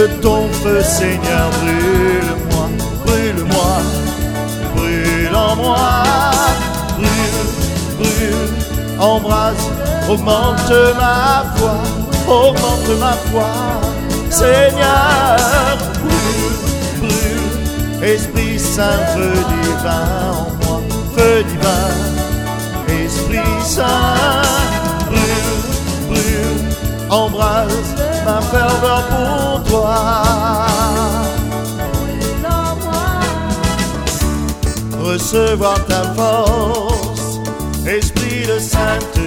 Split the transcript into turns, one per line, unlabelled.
de ton feu, Seigneur, brûle-moi, brûle-moi, brûle en moi, brûle, brûle, embrase, augmente ma foi, augmente ma foi, Seigneur, brûle, brûle, Esprit Saint, feu divin en moi, feu divin, Esprit Saint, brûle, brûle, embrase ma ferveur pour toi. Recevoir ta force, Esprit de sainteté,